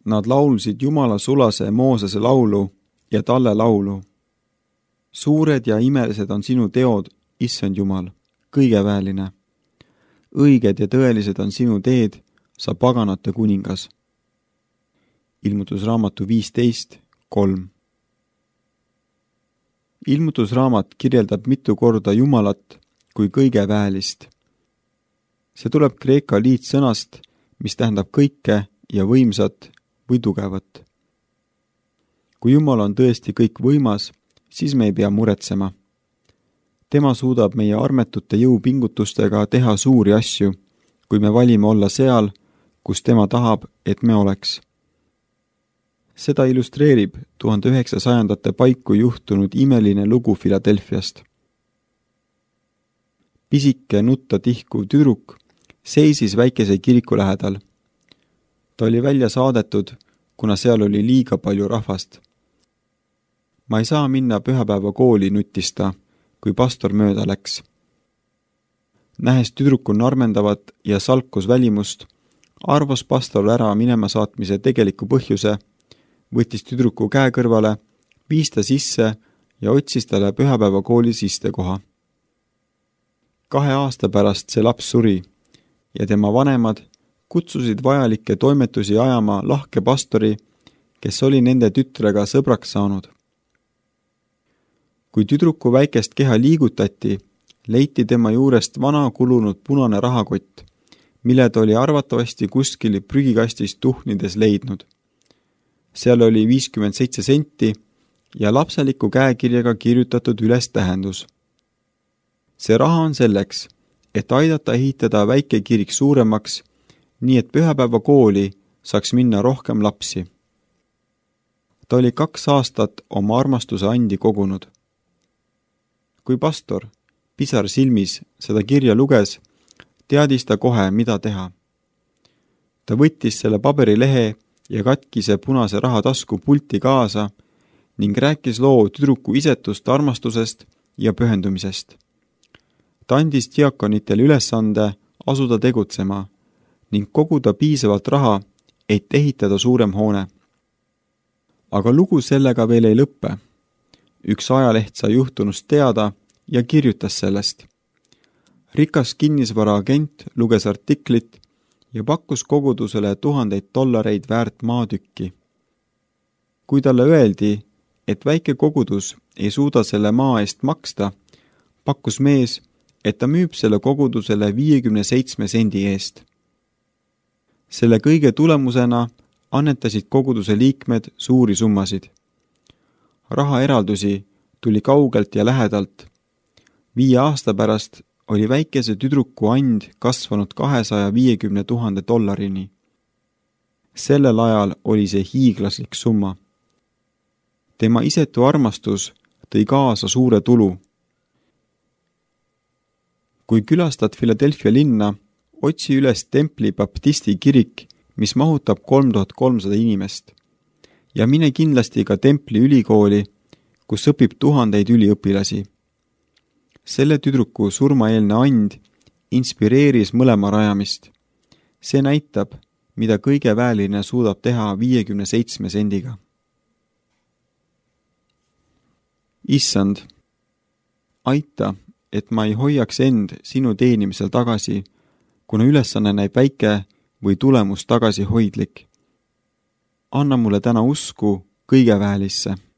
Nad laulsid Jumala sulase Moosese laulu ja talle laulu. Suured ja imelised on sinu teod, issand Jumal, kõigeväeline. Õiged ja tõelised on sinu teed, sa paganate kuningas. Ilmutusraamatu 15:3. Ilmutusraamat kirjeldab mitu korda Jumalat kui kõigeväelist. See tuleb kreeka liitsõnast, mis tähendab kõike ja võimsat või tugevat. Kui Jumal on tõesti kõik võimas, siis me ei pea muretsema. Tema suudab meie armetute jõupingutustega teha suuri asju, kui me valime olla seal, kus tema tahab, et me oleks. Seda illustreerib 1900. paiku juhtunud imeline lugu Philadelphiast. Pisike nutta tihkuv tüdruk seisis väikese kiriku lähedal. Ta oli välja saadetud, kuna seal oli liiga palju rahvast. Ma ei saa minna pühapäeva kooli, nuttis ta, kui pastor mööda läks. Nähes tüdruku narmendavat ja salkus välimust, arvas pastor ära minema saatmise tegeliku põhjuse, võttis tüdruku käe kõrvale, viis ta sisse ja otsis talle pühapäeva koolis istekoha. 2 aasta pärast see laps suri ja tema vanemad kutsusid vajalikke toimetusi ajama lahke pastori, kes oli nende tütrega sõbraks saanud. Kui tüdruku väikest keha liigutati, leiti tema juurest vana kulunud punane rahakott, mille ta oli arvatavasti kuskil prügikastis tuhnides leidnud. Seal oli 57 senti ja lapseliku käekirjaga kirjutatud üles tähendus. See raha on selleks, et aidata ehitada väike kirik suuremaks, nii et pühapäeva kooli saaks minna rohkem lapsi. Ta oli 2 aastat oma armastuse andi kogunud. Kui pastor, pisar silmis, seda kirja luges, teadis ta kohe, mida teha. Ta võttis selle paberilehe ja katkise punase rahatasku pulti kaasa ning rääkis loo tüdruku isetust armastusest ja pühendumisest. Ta andis diakonitele ülesande asuda tegutsema ning koguda piisavalt raha, et ehitada suurem hoone. Aga lugu sellega veel ei lõppe. Üks ajaleht sai juhtunust teada ja kirjutas sellest. Rikas kinnisvaraagent luges artiklit ja pakkus kogudusele $1000 väärt maatükki. Kui talle öeldi, et väike kogudus ei suuda selle maa eest maksta, pakkus mees, et ta müüb selle kogudusele 57 sendi eest. Selle kõige tulemusena annetasid koguduse liikmed suuri summasid. Rahaeraldusi tuli kaugelt ja lähedalt. 5 aasta pärast oli väikese tüdruku and kasvanud $250,000. Sellel ajal oli see hiiglaslik summa. Tema isetu armastus tõi kaasa suure tulu. Kui külastad Philadelphia linna, otsi üles templi baptisti kirik, mis mahutab 3300 inimest. Ja mine kindlasti ka templi ülikooli, kus õpib 1000 üliõpilasi. Selle tüdruku surmaeelne and inspireeris mõlema rajamist. See näitab, mida kõigeväeline suudab teha 57 sendiga. Issand, aita, et ma ei hoiaks end sinu teenimisel tagasi, kuna ülesanne näib väike või tulemus tagasihoidlik. Anna mulle täna usku kõigeväelisse.